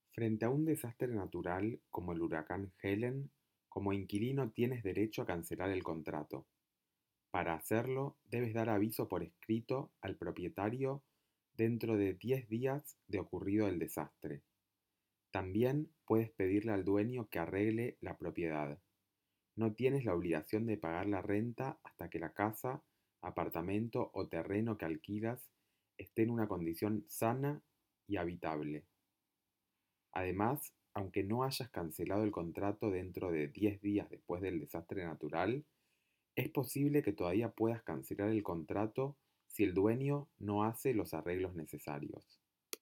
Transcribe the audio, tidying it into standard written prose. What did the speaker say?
Frente a un desastre natural como el huracán Helen, como inquilino tienes derecho a cancelar el contrato. Para hacerlo, debes dar aviso por escrito al propietario dentro de 10 días de ocurrido el desastre. También puedes pedirle al dueño que arregle la propiedad. No tienes la obligación de pagar la renta hasta que la casa, apartamento o terreno que alquilas esté en una condición sana y habitable. Además, aunque no hayas cancelado el contrato dentro de 10 días después del desastre natural, es posible que todavía puedas cancelar el contrato si el dueño no hace los arreglos necesarios.